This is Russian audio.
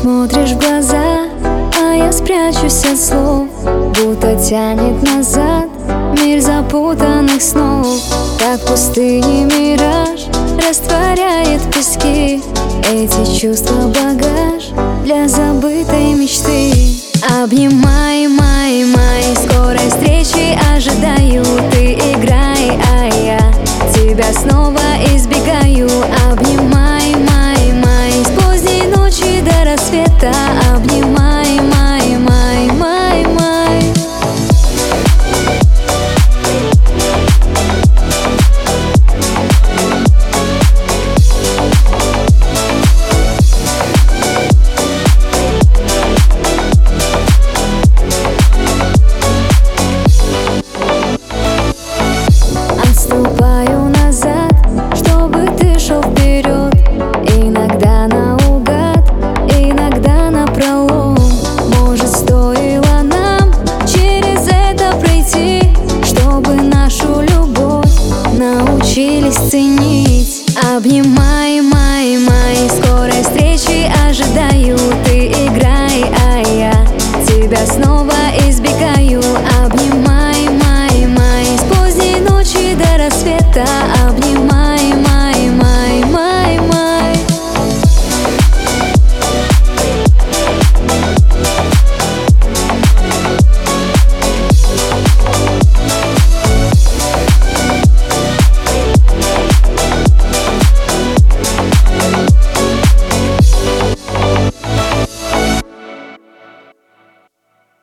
смотришь в глаза, а я спрячусь от слов, будто тянет назад мир запутанных снов. Как в пустыне мираж растворяет в песке эти чувства, багаж для забытой мечты. Обнимай, май, май, скорой встречи ожидаю. Ты играй, а я тебя снова избегаю. Обнимай, май, май, с поздней ночи до рассвета. Обнимай, май, май, май, май. Отступаю назад, чтобы ты шел вперед. Иногда наугад, иногда напролом. Может, стоило нам через это пройти, чтобы нашу любовь научились ценить. Обнимай, май, май, скорой встречи ожидаю. Ты играй, а я тебя снова